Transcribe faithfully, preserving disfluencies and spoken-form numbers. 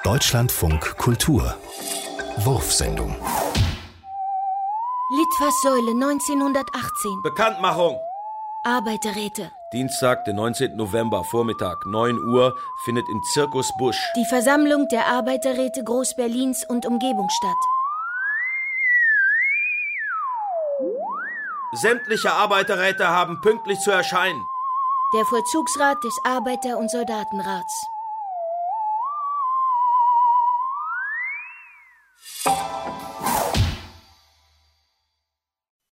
Deutschlandfunk Kultur Wurfsendung. Litfaßsäule neunzehnhundertachtzehn. Bekanntmachung. Arbeiterräte. Dienstag, den neunzehnten November, Vormittag, neun Uhr, findet im Circus Busch Die Versammlung der Arbeiterräte Groß-Berlins und Umgebung statt. Sämtliche Arbeiterräte haben pünktlich zu erscheinen. Der Vollzugsrat des Arbeiter- und Soldatenrats.